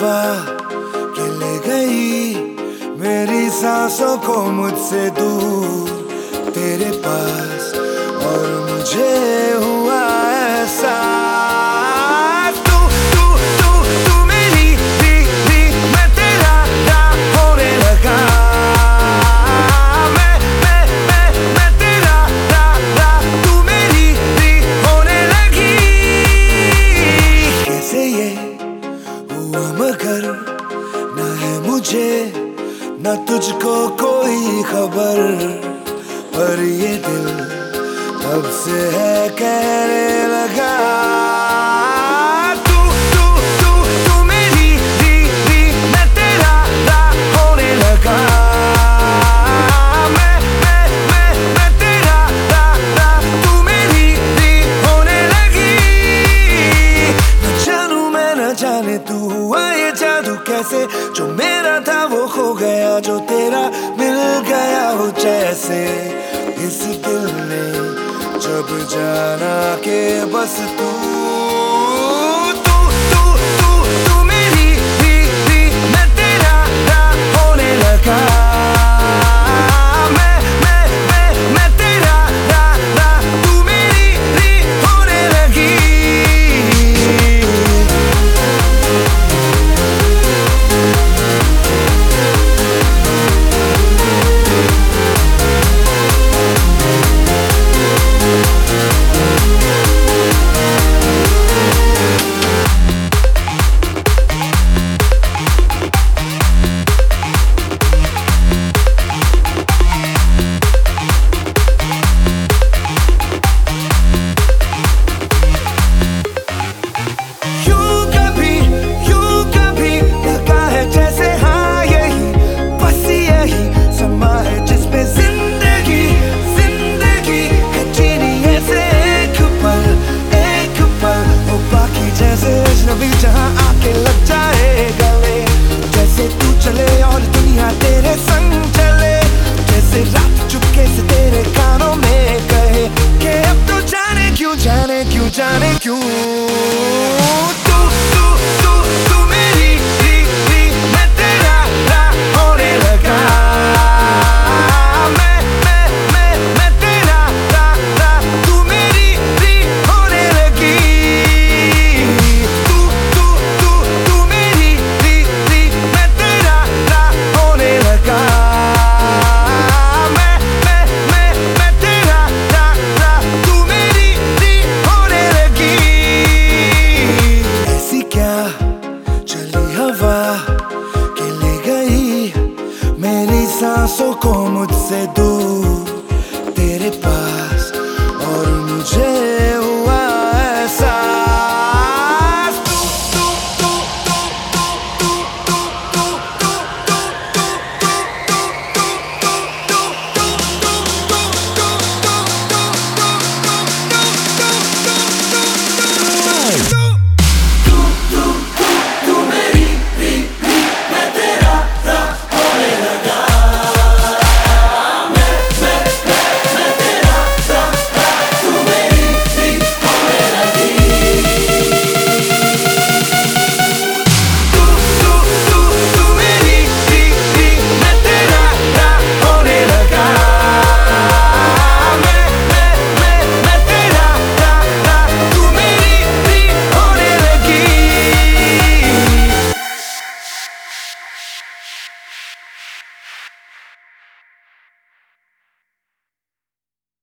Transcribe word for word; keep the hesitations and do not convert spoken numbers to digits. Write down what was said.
हवा के ले गई मेरी सांसों को मुझसे दूर तेरे पास, और मुझे हुआ ऐसा तू तू तू तू मेरी थी थी मैं तेरा था होने लगा, मैं मैं मैं मैं तेरा था था तू मेरी थी होने लगी। कैसे ये हुआ मगर ना है मुझे ना तुझको कोई खबर, पर ये दिल तब से है कहने लगा तू तू तू तू मेरी थी थी मैं तेरा था होने लगा, मैं मैं मैं मैं तेरा था था तू मेरी थी होने लगी। न जानू मैं न जाने तू हुआ ये जादू कैसे, जो मेरा था वो खो गया जो तेरा मिल गया हो जैसे। इस दिल ने जब जाना के बस तू तू तू तू तू मेरी थी थी मैं तेरा था होने लगा, मैं मैं मैं मैं तेरा था था तू मेरी थी होने लगी। जहाँ आके लग जाए गले, जैसे तू चले और दुनिया तेरे संग चले, जैसे रात चुपके से तेरे कानों में कहे कि अब तो जाने क्यों जाने क्यों जाने क्यों तू तू तू तू मेरी थी थी मैं तेरा था होने लगा, मैं मैं मैं मैं तेरा था था तू मेरी थी होने लगी। के ले गई मेरी सांसों को मुझसे दूर तेरे पास, और मुझे